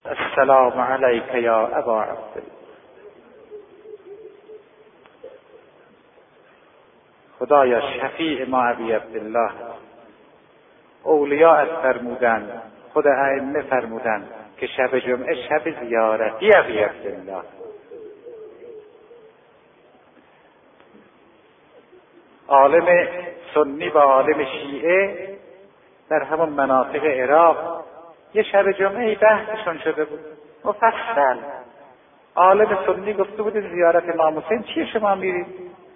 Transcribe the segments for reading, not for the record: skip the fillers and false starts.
السلام علیک یا ابا عبدالله. خدایا شفیع ما ابی عبدالله. اولیاء فرمودند، خود ائمه فرمودند که شب جمعه شب زیارتی ابی عبدالله. عالم سنی و عالم شیعه در همون مناطق عراق یه شب جمعه بحثشون شده بود مفصل. عالم سنی گفته بود زیارت امام حسین چیه شما میرید؟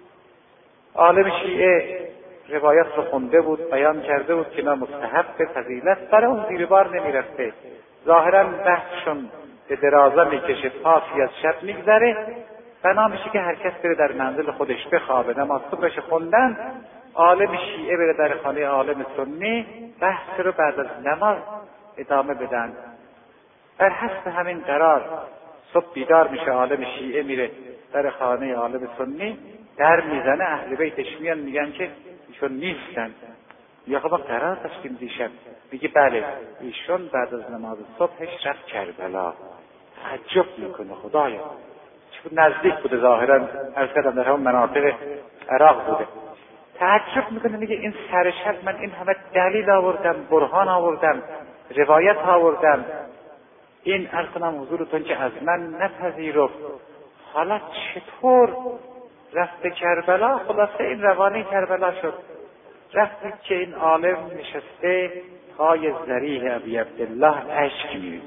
عالم شیعه روایت رو خونده بود، بیان کرده بود که نه مستحب فضیلت، برای اون زیر بار نمیرفته. ظاهرا بحثشون به درازا میکشه، پاسی از شب میگذره، بنا میشه که هر کس بره در منزل خودش بخوابه، نماز صبحش خوندن، عالم شیعه بره در خانه عالم سنی بحث رو بعد از نماز ادامه بدن. بر حسب همین قرار صبح بیدار میشه، عالم شیعه میره در خانه عالم سنی، در میزنه، اهل بیتش میان میگن که ایشون نیستن. یا خب ما قرار داشتیم دیشب. میگه بله، ایشون بعد از نماز صبحش رفت کربلا. تعجب میکنه خدایا، چون نزدیک بوده، ظاهرا ارسلم در همون مناطق عراق بوده. تعجب میکنه، میگه این سر شب من این همه دلیل آوردم، برهان آوردم، روایت آوردم، این ارسلم حضورتون که از من نپذیرفت، حالا چطور رفت کربلا؟ خلاصه این روانه کربلا شد. رفتی که این عالم نشسته پای ذریح ابی عبدالله اشک می‌ریزه.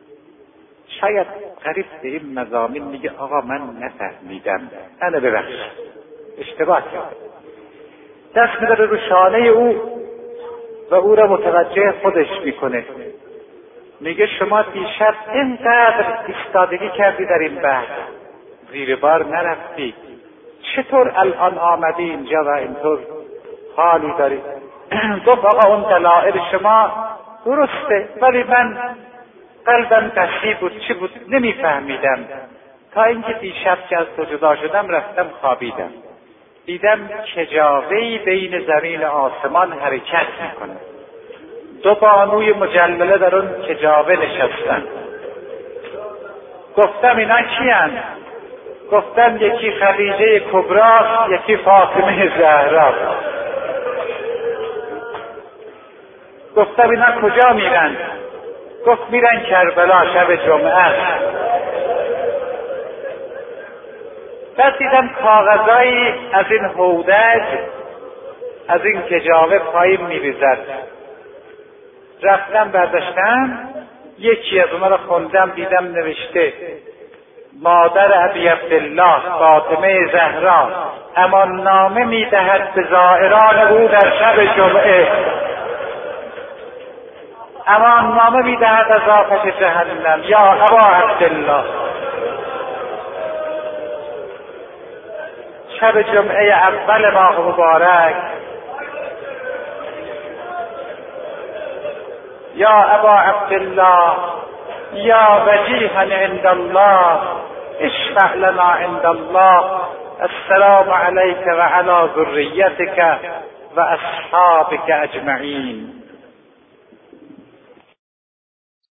شاید قریب به این مضامین میگه آقا من نفهمیدم، منو ببخش، اشتباه کردم. دست می‌ذاره رو شانه او و او را متوجه خودش میکنه. میگه شما دیشب اینقدر ایستادگی کردی در این بحث، زیر بار نرفتی، چطور الان آمدی اینجا و اینطور حالی داری؟ گفت آقا اون دلائل شما درسته، ولی من قلبم قسی بود، چی بود نمیفهمیدم، تا اینکه دیشب که از تو جدا شدم رفتم خوابیدم، دیدم کجاوه‌ای بین زمین و آسمان حرکت میکنه، دو بانوی مجلله در اون کجاوه نشستن. گفتم اینا کیان؟ گفتم یکی خدیجه کبرا، یکی فاطمه زهرا. گفتم اینا کجا میرن؟ گفت میرن کربلا شب جمعه. بعد دیدم کاغذایی از این هودج، از این کجاوه پایین میریزد. رفتم برداشتم، یکی از اونها رو خوندم، دیدم نوشته مادر ابی عبدالله فاطمه زهرا امان نامه میدهد به زائران او در شب جمعه، امان نامه میدهد از آتش جهنم. یا ابا عبدالله، شب جمعه اول ماه مبارک، یا ابا عبدالله، یا وجیها عند الله، اشفع لنا عند الله، السلام علیک و علی ذریتک و اصحابک اجمعین.